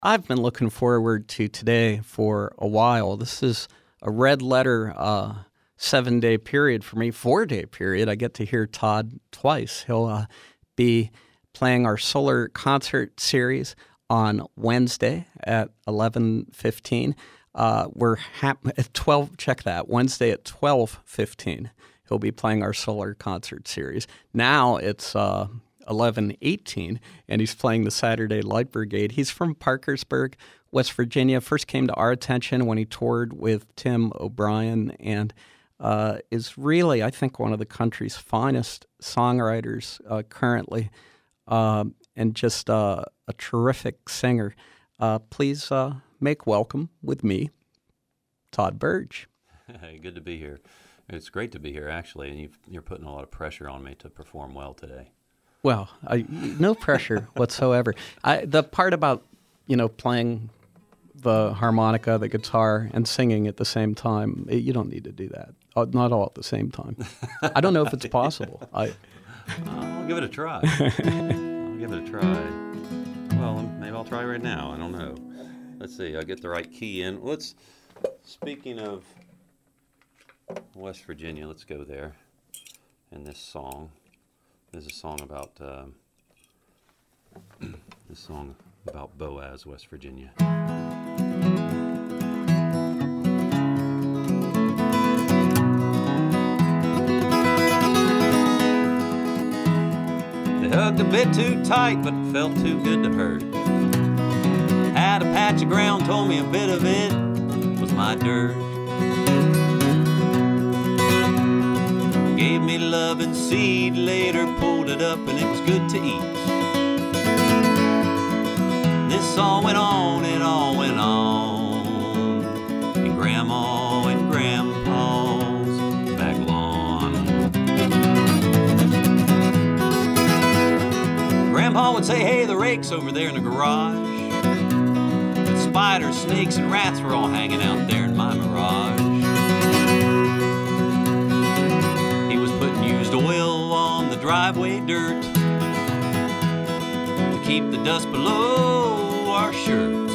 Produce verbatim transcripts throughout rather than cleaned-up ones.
I've been looking forward to today for a while. This is a red letter uh, seven-day period for me, four-day period. I get to hear Todd twice. He'll uh, be playing our Solar Concert Series on Wednesday at eleven fifteen. Uh, we're hap- at twelve. Check that. Wednesday at twelve fifteen. He'll be playing our Solar Concert Series. Now it's uh, eleven eighteen, and he's playing the Saturday Light Brigade. He's from Parkersburg, West Virginia. First came to our attention when he toured with Tim O'Brien, and uh, is really, I think, one of the country's finest songwriters uh, currently, uh, and just uh, a terrific singer. Uh, please uh, make welcome with me, Todd Burge. Hey, good to be here. It's great to be here, actually, and you've, you're putting a lot of pressure on me to perform well today. Well, I, no pressure whatsoever. I, the part about, you know, playing the harmonica, the guitar, and singing at the same time, you don't need to do that. Uh, not all at the same time. I don't know if it's possible. I, I'll give it a try. I'll give it a try. Well, maybe I'll try right now. I don't know. Let's see. I'll get the right key in. Let's. Speaking of West Virginia, let's go there. In this song, there's a song about uh, this song about Boaz, West Virginia. They hugged a bit too tight, but it felt too good to hurt. Had a patch of ground, told me a bit of it was my dirt. Gave me love and seed, later pulled it up and it was good to eat. This all went on, it all went on in Grandma and Grandpa's back lawn. Grandpa would say, hey, the rake's over there in the garage. But spiders, snakes, and rats were all hanging out there in my mirage. Oil on the driveway dirt to keep the dust below our shirts.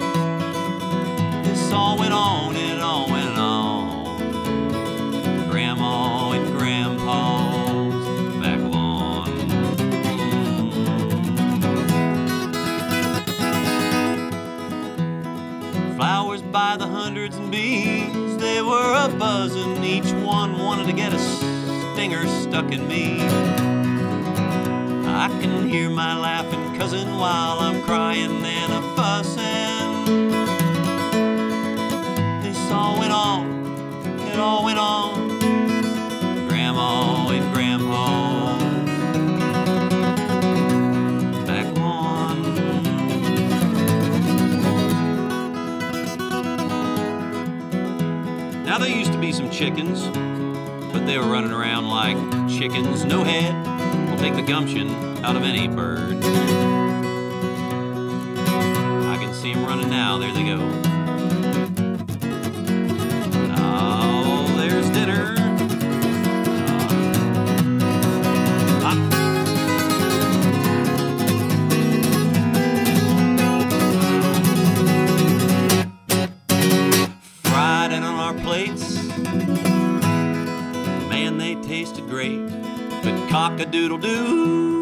This all went on, it all went on Grandma and Grandpa's back lawn. Flowers by the hundreds and bees, they were a-buzzing. Each one wanted to get a stinger stuck in me. I can hear my laughing cousin while I'm crying and a fussing. This all went on, it all went on Grandma and Grandpa's back lawn. Now there used to be some chickens, but they were running around like chickens, no head. Will take the gumption out of any bird. I can see them running now, there they go. Oh, there's dinner. Uh, fried in on our plates. Man, they tasted great, but cock-a-doodle-doo,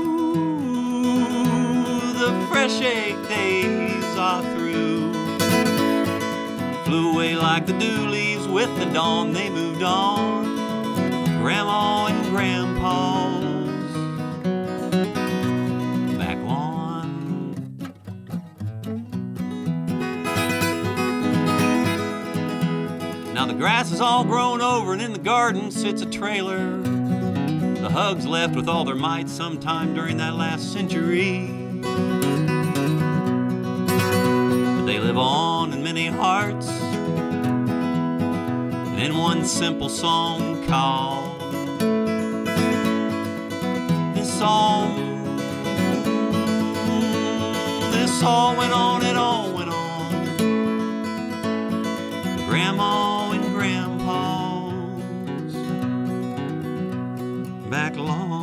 the fresh egg days are through. Flew away like the dew leaves with the dawn, they moved on Grandma and Grandpa's back lawn. Now the grass is all grown over and in the garden sits a trailer. The Hugs left with all their might sometime during that last century. But they live on in many hearts and in one simple song called This Song. This all went on, it all went on Grandma and Grandpa's back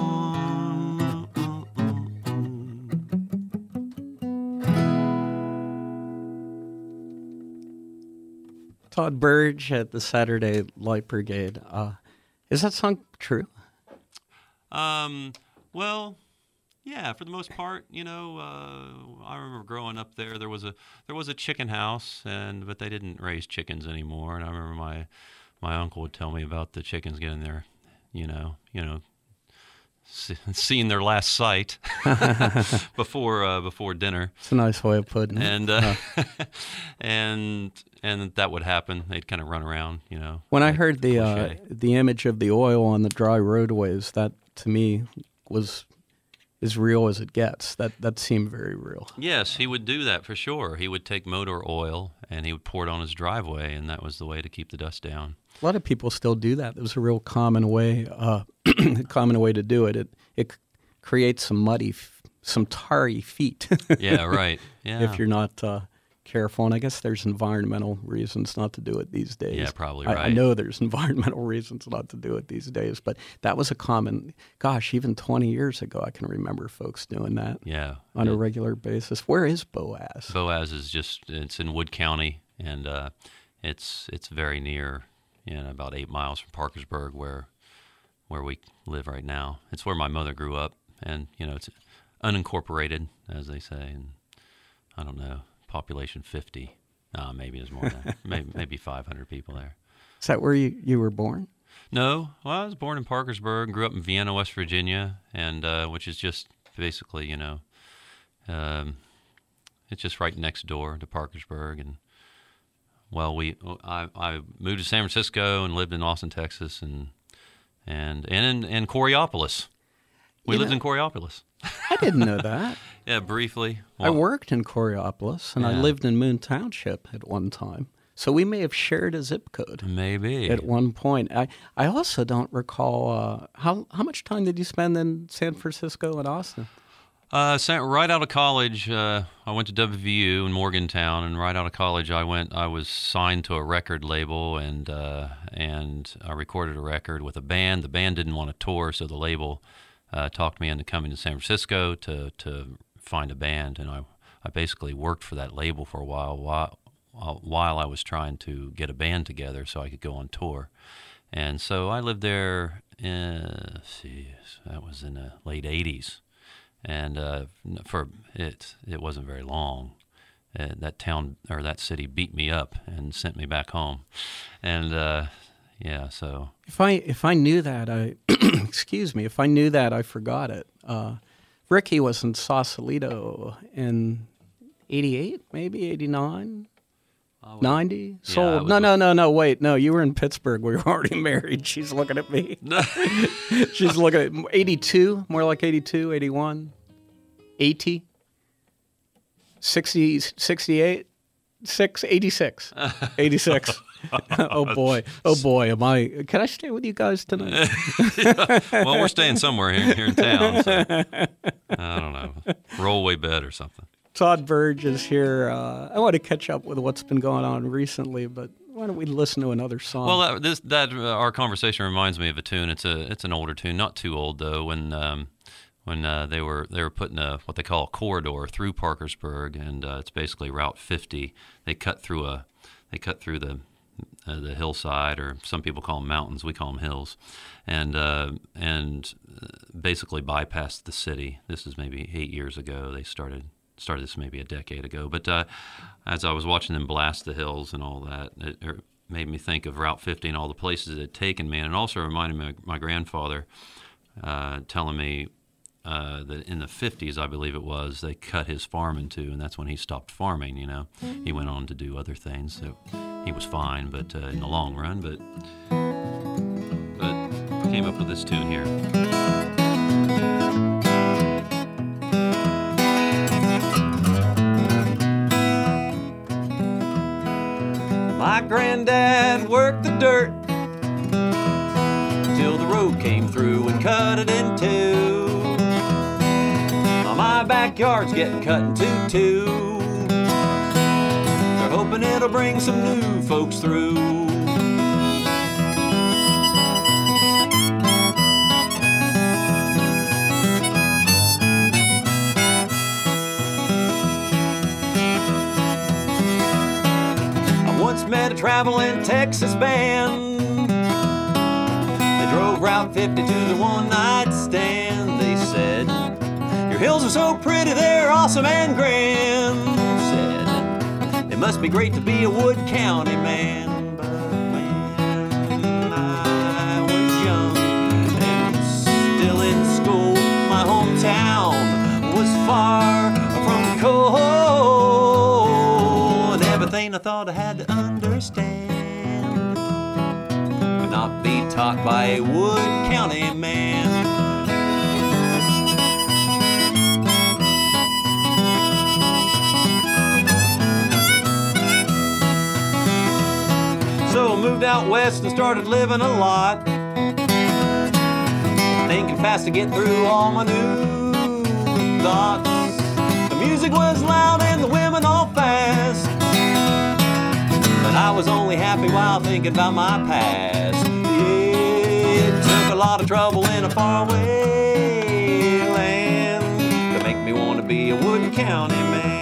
lawn. Todd Burge at the Saturday Light Brigade. Uh, is that song true? Um, well, yeah, for the most part, you know, uh, I remember growing up there. There was a there was a chicken house, and but they didn't raise chickens anymore. And I remember my my uncle would tell me about the chickens getting their, you know, you know, see, seeing their last sight before uh, before dinner. It's a nice way of putting it. And uh, and and that would happen. They'd kind of run around, you know. When I like heard the uh, cliche. the image of the oil on the dry roadways, that to me was as real as it gets. That that seemed very real. Yes, he would do that for sure. He would take motor oil and he would pour it on his driveway, and that was the way to keep the dust down. A lot of people still do that. It was a real common way, uh, common way to do it. It it c- creates some muddy, f- some tarry feet. Yeah, right. Yeah. If you're not uh, careful, and I guess there's environmental reasons not to do it these days. Yeah, probably I, I right. know there's environmental reasons not to do it these days, but that was a common. Gosh, even twenty years ago, I can remember folks doing that Yeah. on a It- regular basis. Where is Boaz? Boaz is just, it's in Wood County, and uh, it's it's very near, you know, about eight miles from Parkersburg, where where we live right now. It's where my mother grew up, and, you know, it's unincorporated, as they say, and I don't know, population fifty. Uh, maybe there's more than that. maybe, maybe five hundred people there. Is that where you, you were born? No, well, I was born in Parkersburg, grew up in Vienna, West Virginia, and uh, which is just basically, you know, um, it's just right next door to Parkersburg. And well, we I, I moved to San Francisco and lived in Austin, Texas, and and and in, in Coriopolis. We You lived know- in Coriopolis. I didn't know that. Yeah, briefly. I Well, worked in Coriopolis, and I Yeah. lived in Moon Township at one time. So we may have shared a zip code maybe. at one point. I, I also don't recall, uh, how how much time did you spend in San Francisco and Austin? Uh, sent right out of college, uh, I went to W V U in Morgantown, and right out of college, I went. I was signed to a record label, and uh, and I recorded a record with a band. The band didn't want to tour, so the label uh, talked me into coming to San Francisco to to find a band, and I I basically worked for that label for a while while while I was trying to get a band together so I could go on tour, and so I lived there. In, let's see, that was in the late eighties. And uh, for it, it wasn't very long. Uh, that town or that city beat me up and sent me back home, and uh, yeah, so If I if I knew that, I excuse me. If I knew that, I forgot it. Uh, Ricky was in Sausalito in eighty-eight, maybe eighty-nine. ninety? I Sold. was No, with- no, no, no. Wait. No, you were in Pittsburgh. We were already married. She's looking at me. She's looking at eighty-two, more like eighty-two, eighty-one, eighty, sixty, sixty-eight, six, eighty-six, eighty-six. Oh, boy. Oh, boy. Am I? Can I stay with you guys tonight? well, we're staying somewhere here, here in town. So, I don't know, rollaway bed or something. Todd Burge is here. Uh, I want to catch up with what's been going on recently, but why don't we listen to another song? Well, that, this that uh, our conversation reminds me of a tune. It's a it's an older tune, not too old though. When um, when uh, they were they were putting a what they call a corridor through Parkersburg, and uh, it's basically Route fifty. They cut through a they cut through the uh, the hillside, or some people call them mountains. We call them hills, and uh, and uh, basically bypassed the city. This is maybe eight years ago. They started. Started this maybe a decade ago, but uh, as I was watching them blast the hills and all that, it, it made me think of Route fifty and all the places it had taken me, and it also reminded me of my grandfather uh, telling me uh, that in the fifties, I believe it was, they cut his farm in two, and that's when he stopped farming, you know. He went on to do other things, so he was fine, but uh, in the long run, but, but came up with this tune here. My granddad worked the dirt till the road came through and cut it in two. Now my backyard's getting cut in two too. They're hoping it'll bring some new folks through. just met a traveling Texas band. They drove Route fifty to the one-night stand. They said, your hills are so pretty, they're awesome and grand. Said, it must be great to be a Wood County man. But when I was young and still in school, my hometown was far from cold. Everything I thought I had to understand could not be taught by a Wood County man. So I moved out west and started living a lot, thinking fast to get through all my new thoughts. The music was loud and the women all fast, but I was only happy while thinking about my past. Yeah, it took a lot of trouble in a faraway land to make me want to be a Wood County man.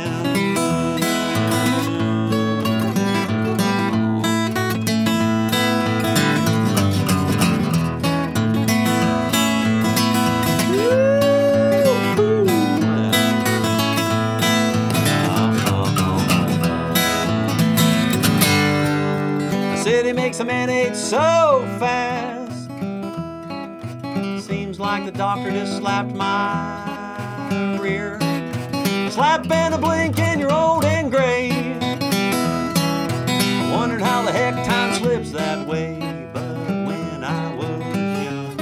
City makes a man age so fast. Seems like the doctor just slapped my rear. Slap and a blink and you're old and gray. I wondered how the heck time slips that way. But when I was young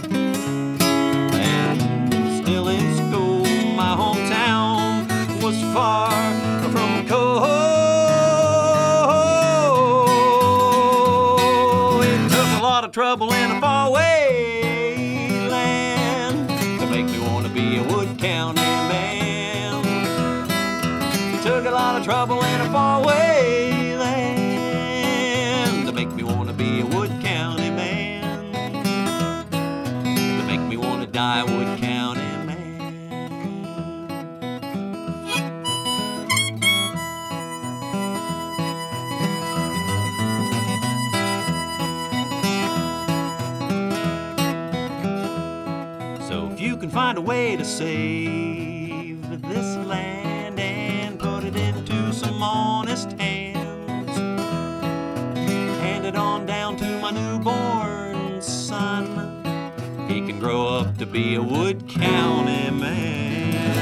and still in school, my hometown was far from cold. Trouble in a faraway land to make me want to be a Wood County man. Took a lot of trouble in a faraway land to make me want to be a Wood County man. To make me want to die a Wood County man. You can find a way to save this land and put it into some honest hands. Hand it on down to my newborn son. He can grow up to be a Wood County man.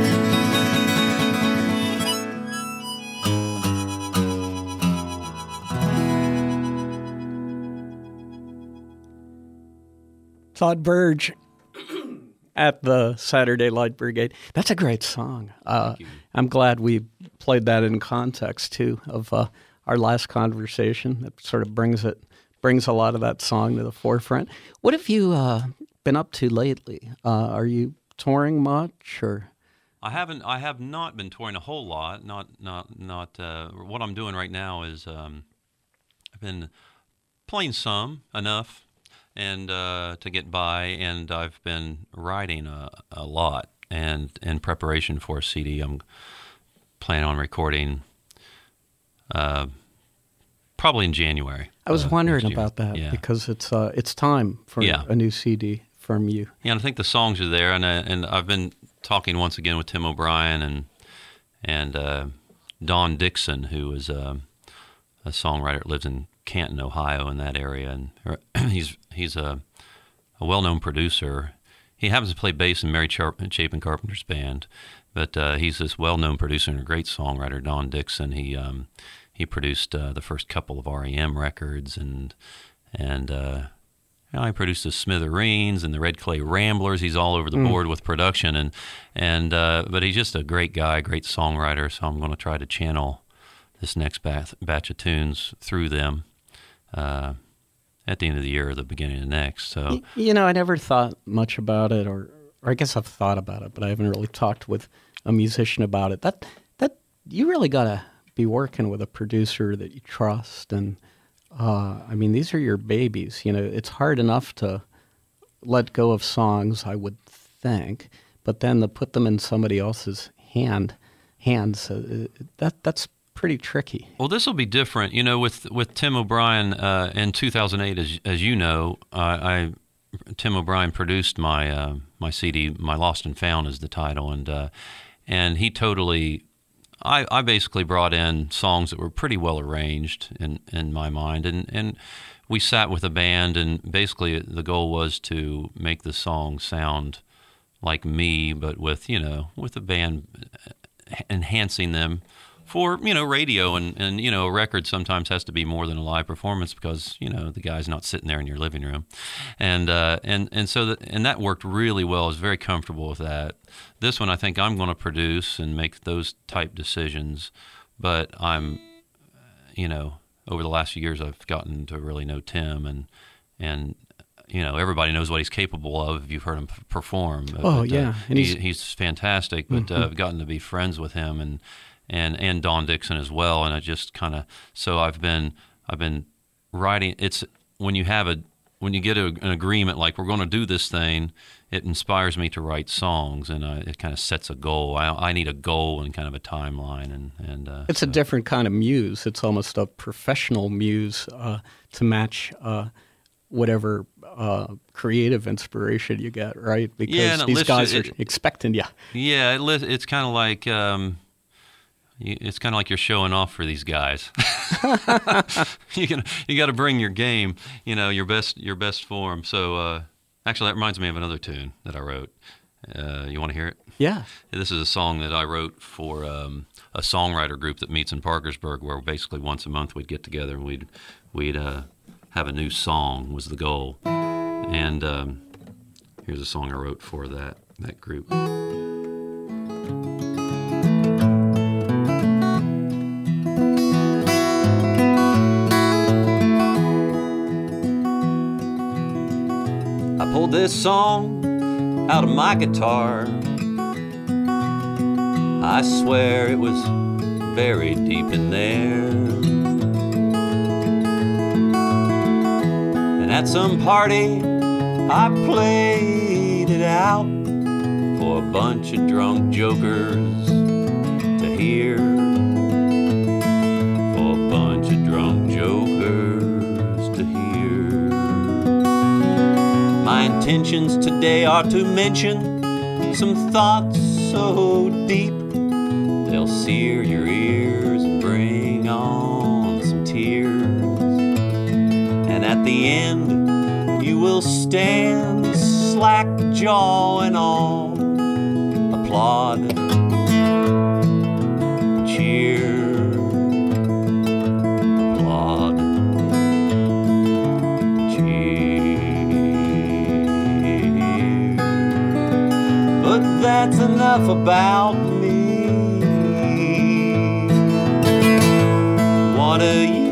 Todd Burge at the Saturday Light Brigade. That's a great song. Uh, I'm glad we played that in context, too, of uh, our last conversation. It sort of brings it brings a lot of that song to the forefront. What have you uh, been up to lately? Uh, are you touring much, or? I haven't. I have not been touring a whole lot. Not, not, not. Uh, what I'm doing right now is um, I've been playing some enough. And uh, to get by, and I've been writing a, a lot, and in preparation for a C D, I'm planning on recording uh, probably in January. I was uh, wondering about that yeah. because it's uh, it's time for yeah. a new C D from you. Yeah, and I think the songs are there, and uh, and I've been talking once again with Tim O'Brien and and uh, Don Dixon, who is uh, a songwriter that lives in Canton, Ohio, in that area, and he's he's a, a well-known producer. He happens to play bass in Mary Chapin Carpenter's band, but uh, he's this well-known producer and a great songwriter, Don Dixon. He um, he produced uh, the first couple of R E M records, and and uh, you know, he produced the Smithereens and the Red Clay Ramblers. He's all over the mm. board with production, and and uh, but he's just a great guy, great songwriter. So I'm going to try to channel this next batch, batch of tunes through them. Uh, at the end of the year or the beginning of next. So you know, I never thought much about it, or, or I guess I've thought about it, but I haven't really talked with a musician about it. That that you really got to be working with a producer that you trust, and uh, I mean, these are your babies. You know, it's hard enough to let go of songs, I would think, but then to put them in somebody else's hand hands uh, that that's pretty tricky. Well, this will be different. You know, with with Tim O'Brien uh, in two thousand eight, as as you know, uh, I Tim O'Brien produced my uh, my C D. My Lost and Found is the title, and uh, and he totally. I, I basically brought in songs that were pretty well arranged in, in my mind, and, and we sat with a band, and basically the goal was to make the song sound like me, but with, you know, with the band enhancing them for, you know, radio, and, and, you know, a record sometimes has to be more than a live performance because, you know, the guy's not sitting there in your living room. And uh, and, and so that, and that worked really well. I was very comfortable with that. This one I think I'm going to produce and make those type decisions, but I'm, you know, over the last few years I've gotten to really know Tim, and, and you know, everybody knows what he's capable of if you've heard him perform. Oh, but, yeah. Uh, and he's, he's, he's fantastic, but mm-hmm. uh, I've gotten to be friends with him, and and and Don Dixon as well, and I just kind of so I've been I've been writing. It's when you have a when you get a, an agreement like we're going to do this thing, it inspires me to write songs, and uh, it kind of sets a goal. I, I need a goal and kind of a timeline, and and uh, it's so. a different kind of muse. It's almost a professional muse uh, to match uh, whatever uh, creative inspiration you get, right? Because yeah, these lifts, guys it, are expecting you. Yeah, it, it's kind of like. Um, It's kind of like you're showing off for these guys. you can, you got to bring your game, you know, your best your best form. So uh, actually, that reminds me of another tune that I wrote. Uh, you want to hear it? Yeah. This is a song that I wrote for um, a songwriter group that meets in Parkersburg, where basically once a month we'd get together and we'd we'd uh, have a new song was the goal. And um, here's a song I wrote for that that group. Pulled this song out of my guitar. I swear it was buried deep in there. And at some party I played it out for a bunch of drunk jokers to hear. For a bunch of drunk jokers to hear. My intentions today are to mention some thoughts so deep they'll sear your ears and bring on some tears. And at the end you will stand slack jaw and all, applaud, cheer. That's enough about me. What do you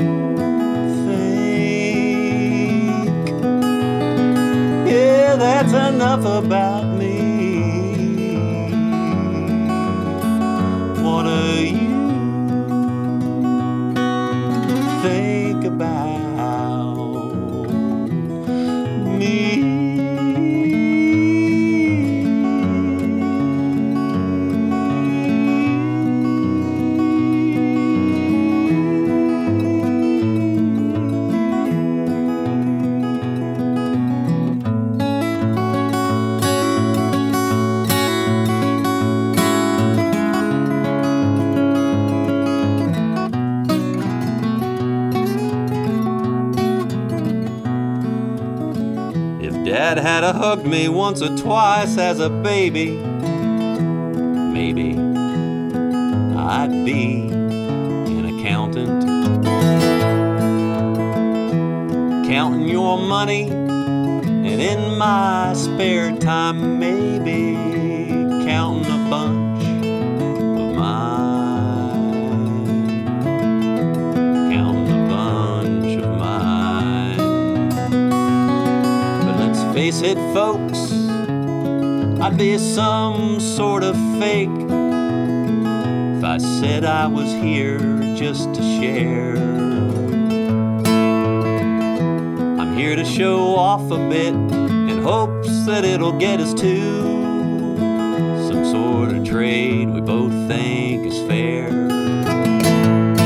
think? Yeah, that's enough about me. What do you think about me? Dad had a hugged me once or twice as a baby, maybe I'd be an accountant, counting your money, and in my spare time maybe counting a bunch of mine, counting a bunch of mine. But let's face it, folks, I'd be some sort of fake if I said I was here just to share. I'm here to show off a bit in hopes that it'll get us to some sort of trade we both think is fair.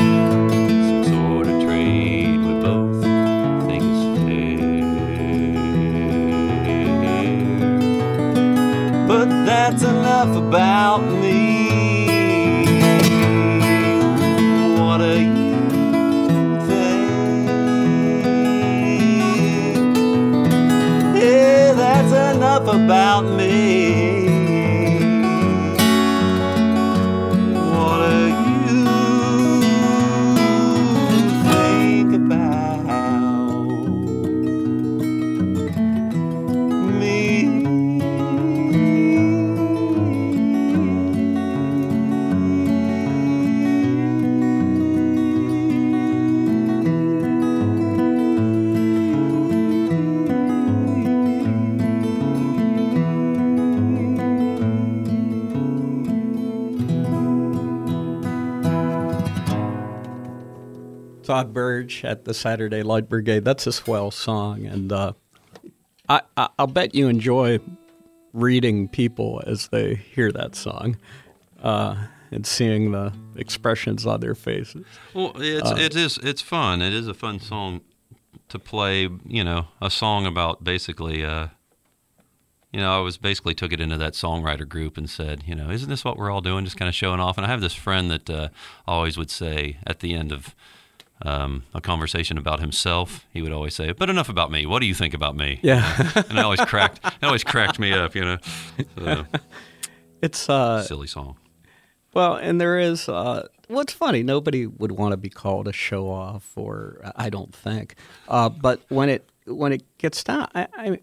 Todd Burge at the Saturday Light Brigade. That's a swell song, and uh, I, I, I'll bet you enjoy reading people as they hear that song uh, and seeing the expressions on their faces. Well, it's, uh, it is it's fun. It is a fun song to play. You know, a song about basically. Uh, You know, I was basically took it into that songwriter group and said, you know, isn't this what we're all doing, just kind of showing off? And I have this friend that uh, always would say at the end of um, a conversation about himself, he would always say, but enough about me. What do you think about me? Yeah. And it always cracked, it always cracked me up, you know. So, it's a silly song. Well, and there is, uh, what's funny, nobody would want to be called a show off, or I don't think. Uh, but when it when it gets down, I, I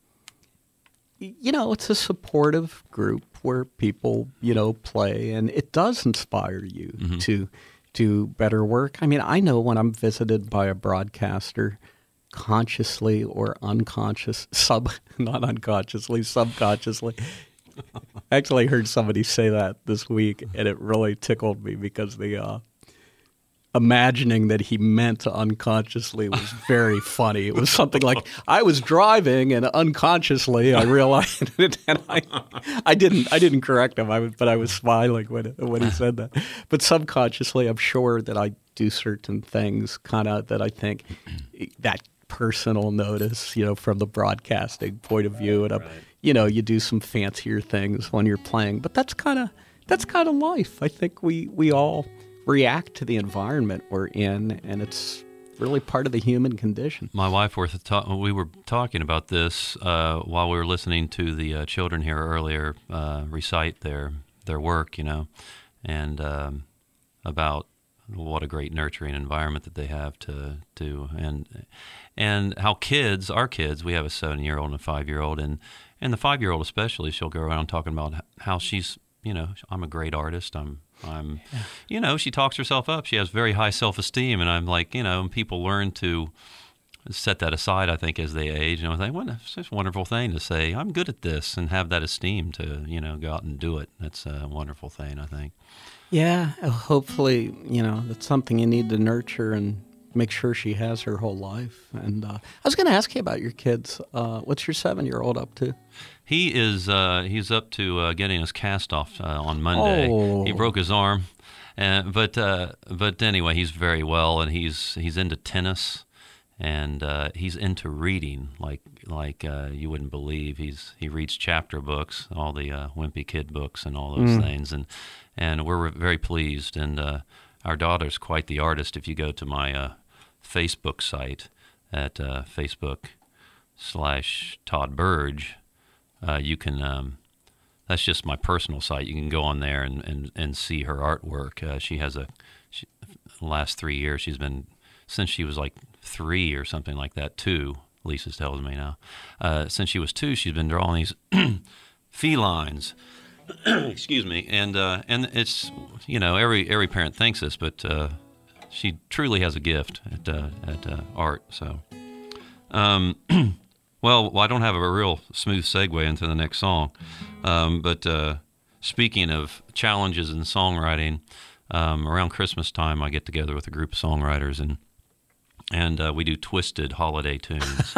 you know, it's a supportive group where people, you know, play, and it does inspire you mm-hmm. to do better work. I mean, I know when I'm visited by a broadcaster, consciously or unconscious, sub, not unconsciously, subconsciously. I actually heard somebody say that this week, and it really tickled me because the uh, imagining that he meant to unconsciously was very funny. It was something like, I was driving and unconsciously I realized it, and I, I didn't, I didn't correct him. I was, but I was smiling when when he said that. But subconsciously, I'm sure that I do certain things, kind of that I think that person will notice, you know, from the broadcasting point of view, and I'm, right. you know, you do some fancier things when you're playing. But that's kind of that's kind of life. I think we we all react to the environment we're in, and it's really part of the human condition. My wife, were ta- we were talking about this uh, while we were listening to the uh, children here earlier uh, recite their their work, you know, and um, about what a great nurturing environment that they have to do, and and how kids, our kids, we have a seven-year-old and a five-year-old, and and the five-year-old especially, she'll go around talking about how she's, you know, I'm a great artist, I'm I'm, yeah. you know, she talks herself up. She has very high self-esteem, and I'm like, you know, and people learn to set that aside, I think, as they age. And I think, well, it's just a wonderful thing to say, I'm good at this, and have that esteem to, you know, go out and do it. That's a wonderful thing, I think. Yeah, hopefully, you know, that's something you need to nurture and make sure she has her whole life. And uh, I was going to ask you about your kids. Uh, what's your seven-year-old up to? He is uh, he's up to uh, getting his cast off uh, on Monday. Oh. He broke his arm, and but uh, but anyway, he's very well, and he's he's into tennis, and uh, he's into reading like like uh, you wouldn't believe. He's he reads chapter books, all the uh, Wimpy Kid books, and all those mm. things, and and we're very pleased. And uh, our daughter's quite the artist. If you go to my uh, Facebook site at uh, Facebook slash Todd Burge. Uh, you can, um, that's just my personal site. You can go on there and, and, and see her artwork. Uh, she has a, she, the last three years, she's been, since she was like three or something like that, two, Lisa tells me now. Uh, since she was two, she's been drawing these felines. Excuse me. And uh, and it's, you know, every every parent thinks this, but uh, she truly has a gift at, uh, at uh, art. So, um Well, well, I don't have a real smooth segue into the next song, um, but uh, speaking of challenges in songwriting, um, around Christmas time I get together with a group of songwriters, and and uh, we do twisted holiday tunes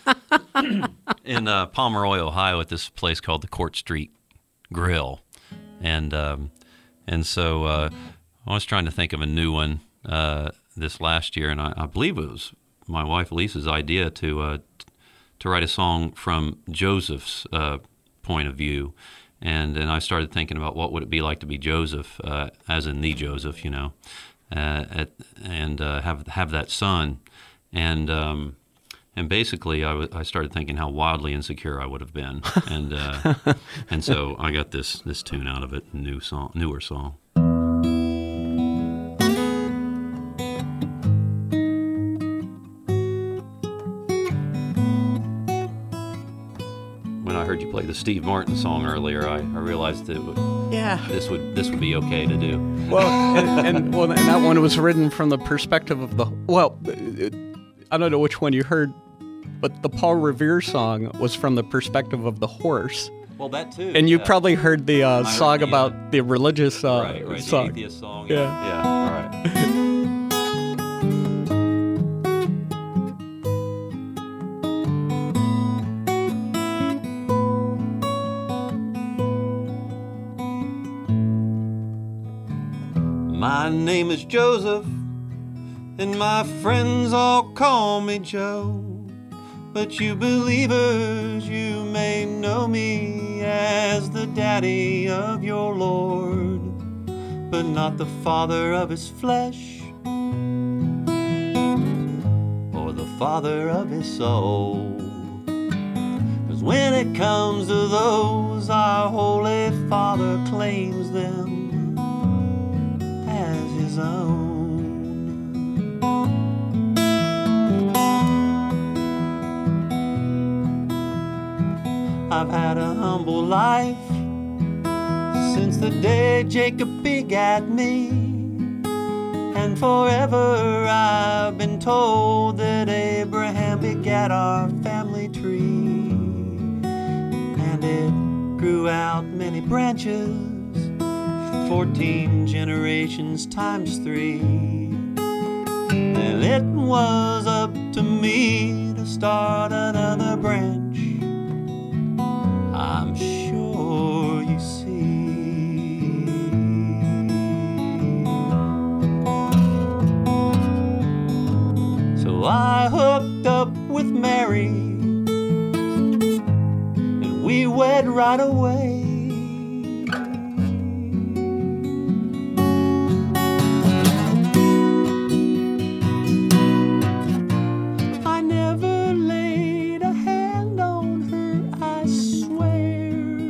in uh, Pomeroy, Ohio, at this place called the Court Street Grill, and um, and so uh, I was trying to think of a new one uh, this last year, and I, I believe it was my wife Lisa's idea to. Uh, to write a song from Joseph's uh, point of view. And then I started thinking about what would it be like to be Joseph, uh, as in the Joseph, you know, uh, at, and uh, have have that son. And um, and basically I, w- I started thinking how wildly insecure I would have been. And uh, and so I got this this tune out of it, new song, newer song. I heard you play the Steve Martin song earlier. I, I realized that would, yeah. this would this would be okay to do. Well, and, and well, and that one was written from the perspective of the well. I don't know which one you heard, but the Paul Revere song was from the perspective of the horse. Well, that too. And you yeah. probably heard the uh, heard song the, about uh, the religious uh, right, right, song. the atheist song. Yeah, yeah. yeah. All right. name is Joseph, and my friends all call me Joe. But you believers, you may know me as the daddy of your Lord, but not the father of his flesh, or the father of his soul. 'Cause when it comes to those, our Holy Father claims them as his own. I've had a humble life since the day Jacob begat me, and forever I've been told that Abraham begat our family tree, and it grew out many branches, fourteen generations times three, and it was up to me to start another branch, I'm sure you see. So I hooked up with Mary, and we wed right away. I never laid a hand on her, I swear.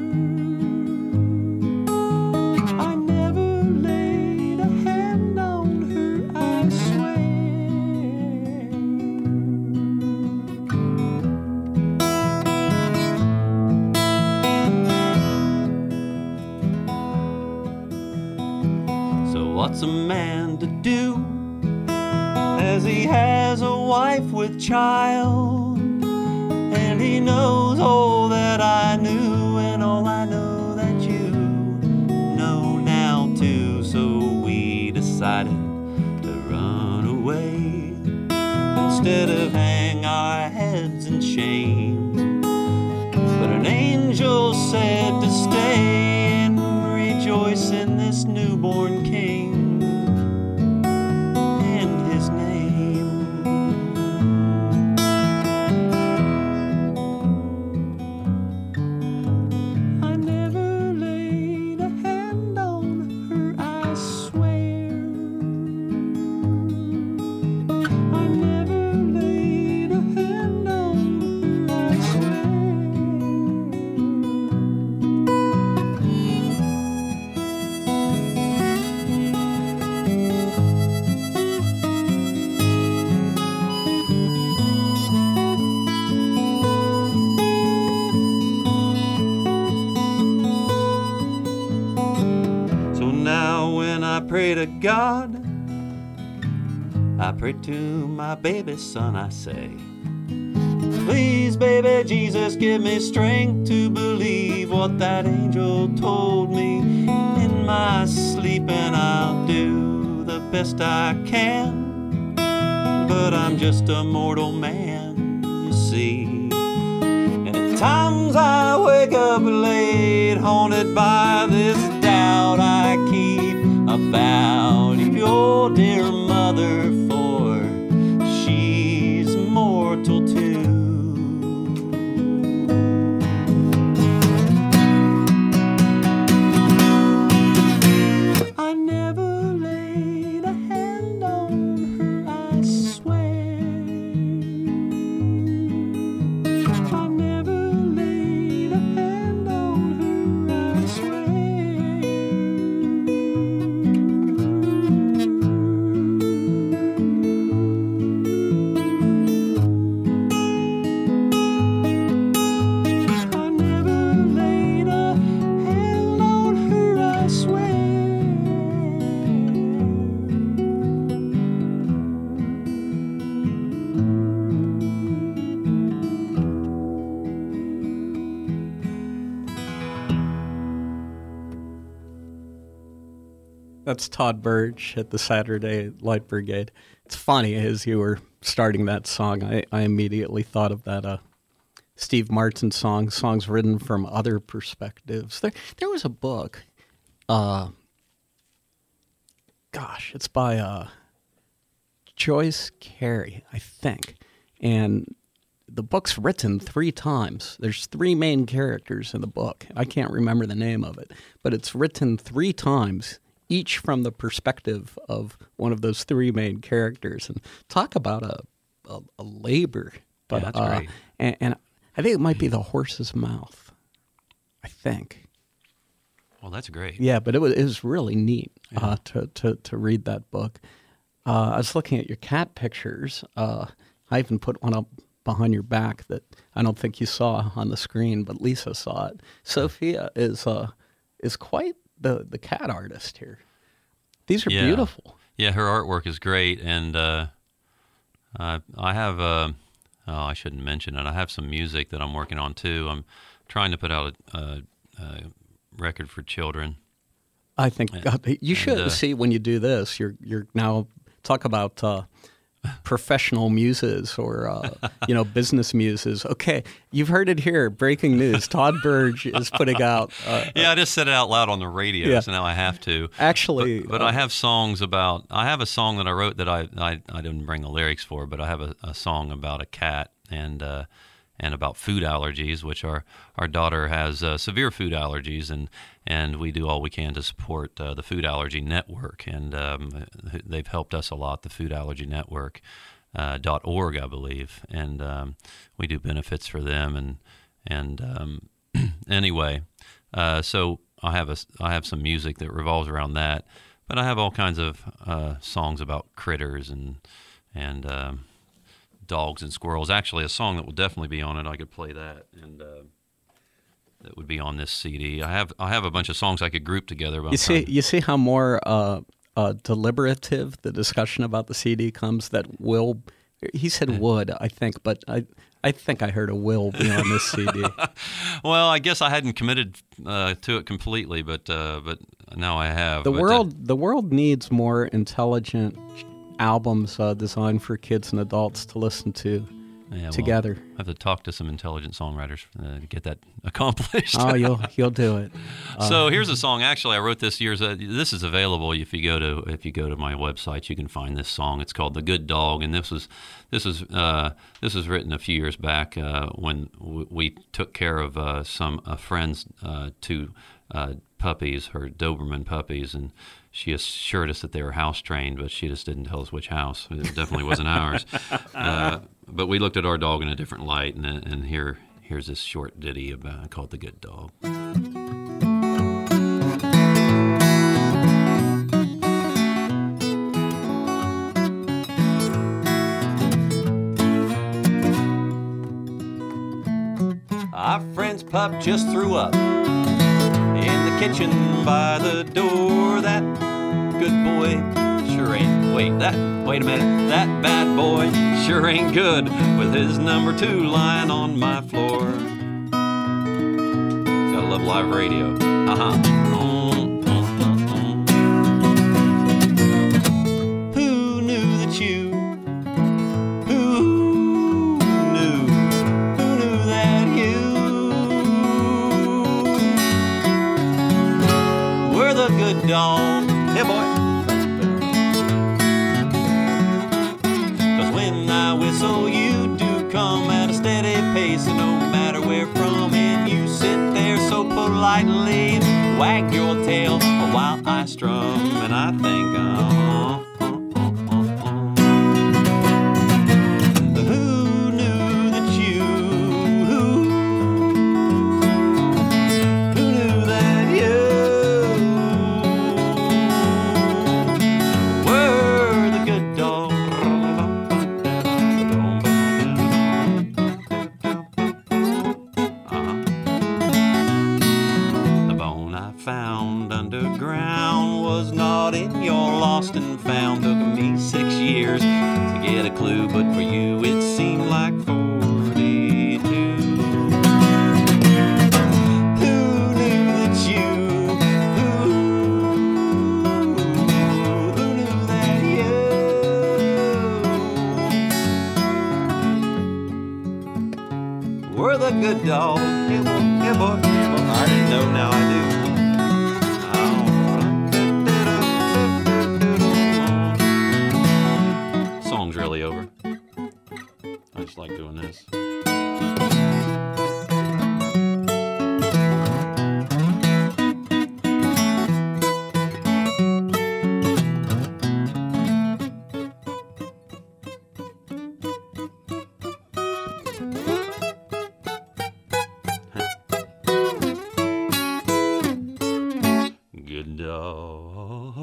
I never laid a hand on her, I swear. So what's a man to do as he has a wife with child, and he knows all that I knew and all I know that you know now too? So we decided to run away instead of hang our heads in shame. But an angel said to stay and rejoice in this newborn king and his name. I never laid a hand on her, I swear. I never laid a hand on her, I swear. So now when I pray to God, I pray to my baby son, I say, please, baby Jesus, give me strength to believe what that angel told me in my sleep, and I'll do the best I can. But I'm just a mortal man, you see. And at times I wake up late, haunted by this doubt I keep about your dear mother, for she's mortal too. I never laid a hand on her, I swear. I never laid a hand on her, I swear. I never laid a hand on her, I swear. That's Todd Birch at the Saturday Light Brigade. It's funny, as you were starting that song, I, I immediately thought of that uh, Steve Martin song, songs written from other perspectives. There, there was a book, uh, gosh, it's by uh, Joyce Carey, I think. And the book's written three times. There's three main characters in the book. I can't remember the name of it, but it's written three times, each from the perspective of one of those three main characters. And talk about a, a, a labor. But, yeah, that's uh, great. And, and I think it might be The Horse's Mouth, I think. Well, that's great. Yeah, but it was, it was really neat Yeah. uh, to, to, to read that book. Uh, I was looking at your cat pictures. Uh, I even put one up behind your back that I don't think you saw on the screen, but Lisa saw it. Sophia is uh, is quite the, the cat artist here. These are Yeah. beautiful. Yeah, her artwork is great, and uh, uh, I have, uh, oh, I shouldn't mention it, I have some music that I'm working on too. I'm trying to put out a, a, a record for children. I think uh, you should uh, see when you do this. You're you're now talk about uh, professional muses or uh, you know business muses. Okay, you've heard it here. Breaking news: Todd Burge is putting out. Uh, Yeah, I just said it out loud on the radio, Yeah. so now I have to. Actually, But, but uh, I have songs about. I have a song that I wrote that I I, I didn't bring the lyrics for, but I have a, a song about a cat and uh, and about food allergies, which our our daughter has uh, severe food allergies, and and we do all we can to support uh, the Food Allergy Network, and um, they've helped us a lot. The Food Allergy Network. Uh, dot org, I believe, and um, we do benefits for them, and and um, anyway, uh, so I have a I have some music that revolves around that, but I have all kinds of uh, songs about critters and and um, dogs and squirrels. Actually, a song that will definitely be on it. I could play that, and uh, that would be on this C D. I have I have a bunch of songs I could group together. But you I'm see, trying- you see how more uh, uh, deliberative the discussion about the C D comes. That will, he said would, I think, but I I think I heard a will be on this C D. Well, I guess I hadn't committed uh, to it completely, but uh, but now I have. The But, uh, world, the world needs more intelligent albums uh, designed for kids and adults to listen to yeah, well, together. I have to talk to some intelligent songwriters uh, to get that accomplished. Oh, you'll you'll do it. Uh, So here's a song. Actually, I wrote this years. Uh, this is available if you go to if you go to my website. You can find this song. It's called "The Good Dog," and this was this was uh, this was written a few years back uh, when w- we took care of uh, some a friend's uh, two uh, puppies, her Doberman puppies, and she assured us that they were house trained, but she just didn't tell us which house. It definitely wasn't ours. Uh, but we looked at our dog in a different light, and and here here's this short ditty about called "The Good Dog." Our friend's pup just threw up in the kitchen by the door. That good boy sure ain't. Wait, that. Wait a minute. That bad boy sure ain't good with his number two lying on my floor. Gotta love live radio. Uh huh. Mm, mm, mm, mm. Who knew that you? Who knew? Who knew that you were the good dog? Yeah, boy. When I whistle, you do come at a steady pace, and no matter where from, and you sit there so politely and wag your tail while I strum, and I think, uh-huh, uh-uh, uh-uh. Who knew that you, who, who knew that you were the good dog? Found underground was not in your lost and found. Took me six years to get a clue, but for you it seemed like forty-two. Who knew that you? Who, who knew that you were the good dog? Yeah, boy, yeah, boy, yeah, boy. I didn't know, now I do. really over. I just like doing this. Good dog.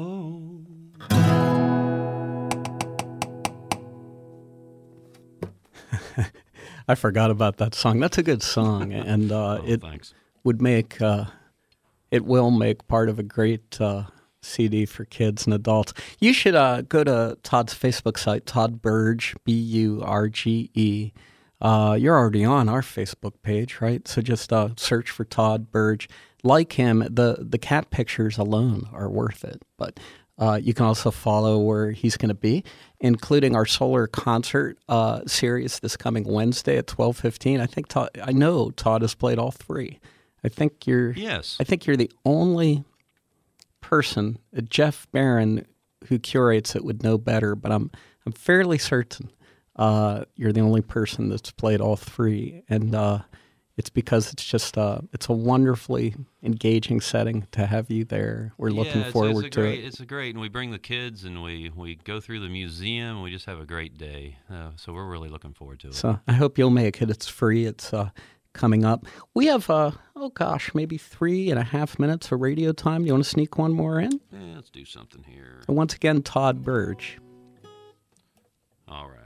I forgot about that song. That's a good song, and uh, Oh, it thanks. would make uh, it will make part of a great uh, C D for kids and adults. You should uh, go to Todd's Facebook site, Todd Burge, B U R G E. Uh, you're already on our Facebook page, right? So just uh, search for Todd Burge. Like him, the the cat pictures alone are worth it. But uh, you can also follow where he's going to be, including our solar concert uh, series this coming Wednesday at twelve fifteen. I think Todd, I know Todd has played all three. I think you're. Yes. I think you're the only person, uh, Jeff Barron, who curates it, would know better. But I'm I'm fairly certain uh, you're the only person that's played all three, and uh, it's because it's just uh, it's a wonderfully engaging setting to have you there. We're looking yeah, it's, forward it's a to great, it. It's a great, and we bring the kids, and we, we go through the museum, and we just have a great day. Uh, so we're really looking forward to it. So I hope you'll make it. It's free. It's uh, coming up. We have, uh, oh gosh, maybe three and a half minutes of radio time. You want to sneak one more in? Yeah, let's do something here. So once again, Todd Burge. All right.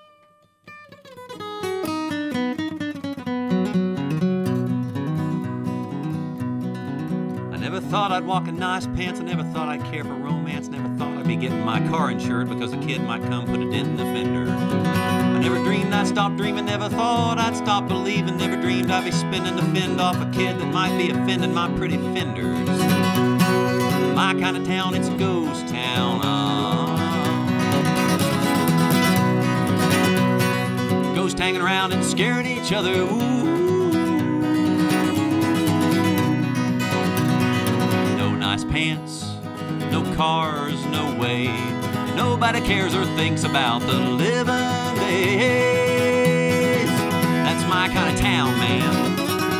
I never thought I'd walk in nice pants. I never thought I'd care for romance. Never thought I'd be getting my car insured because a kid might come put it in the fender. I never dreamed I'd stop dreaming. Never thought I'd stop believing. Never dreamed I'd be spinning the fend off a kid that might be offending my pretty fenders. My kind of town, it's a ghost town. Uh. Ghosts hanging around and scaring each other. Ooh. Nice pants, no cars, no way. And nobody cares or thinks about the living days. That's my kind of town, man.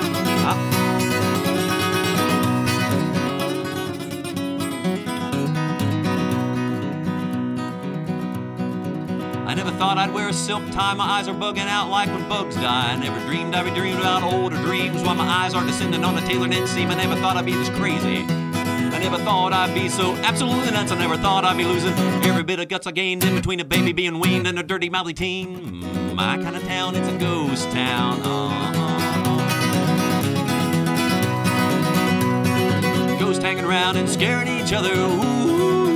I never thought I'd wear a silk tie. My eyes are bugging out like when bugs die. I never dreamed I'd be dreaming about older dreams while my eyes are descending on a tailored knit seam. I never thought I'd be this crazy. I never thought I'd be so absolutely nuts. I never thought I'd be losing every bit of guts I gained in between a baby being weaned and a dirty mouthy teen. My kind of town, it's a ghost town. Uh-huh. Ghosts hanging around and scaring each other. Ooh.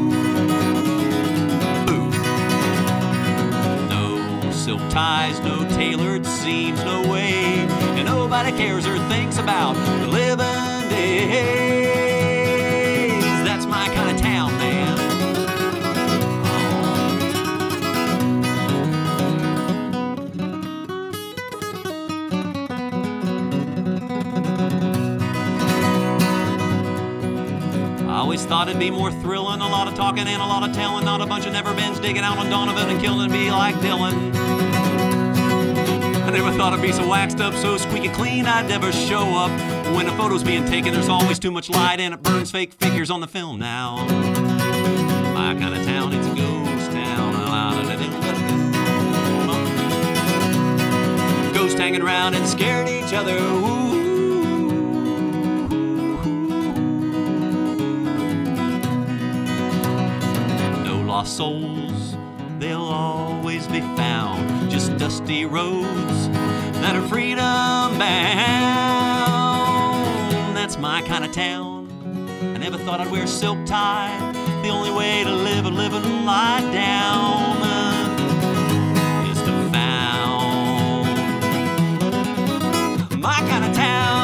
Ooh. No silk ties, no tailored seams, no way. And nobody cares or thinks about the living day. My kind of town, man. I always thought it'd be more thrilling, a lot of talking and a lot of telling, not a bunch of never-beens digging out on Donovan and killing me like Dylan. I never thought I'd be so waxed up, so squeaky clean I'd never show up. When a photo's being taken, there's always too much light and it burns fake figures on the film now. My kind of town, it's a ghost town. Ghosts hanging around and scaring each other. Ooh. No lost souls, they'll always be found. Just dusty roads that are freedom bound. That's my kind of town. I never thought I'd wear a silk tie. The only way to live a living lie down is to found my kind of town.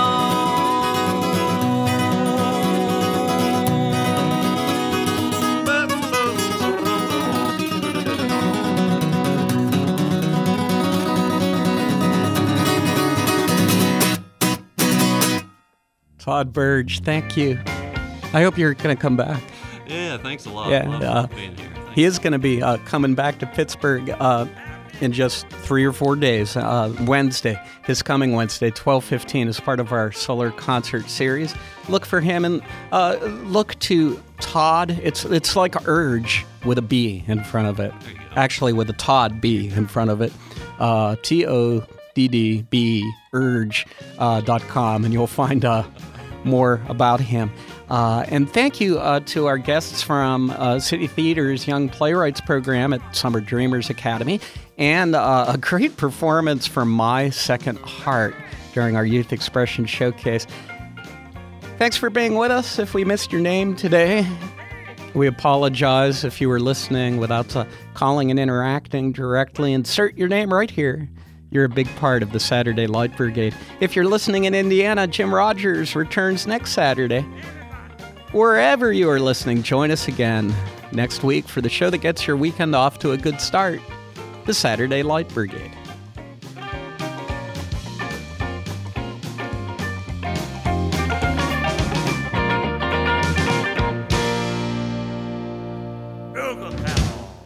Todd Burge, thank you. I hope you're going to come back. Yeah, thanks a lot. Yeah, Love uh, being here. Thank he is going to be uh, coming back to Pittsburgh uh, in just three or four days. Uh, Wednesday, this coming Wednesday, twelve fifteen, as part of our Solar Concert Series. Look for him and uh, look to Todd. It's it's like Urge with a B in front of it. Actually, with a Todd B in front of it. Uh, T O D D B, urge dot com, uh, and you'll find uh, more about him. Uh, and thank you uh, to our guests from uh, City Theater's Young Playwrights program at Summer Dreamers Academy, and uh, a great performance from My Second Heart during our Youth Expression Showcase. Thanks for being with us. If we missed your name today, we apologize. If you were listening without uh, calling and interacting directly, insert your name right here. You're a big part of the Saturday Light Brigade. If you're listening in Indiana, Jim Rogers returns next Saturday. Wherever you are listening, join us again next week for the show that gets your weekend off to a good start, the Saturday Light Brigade.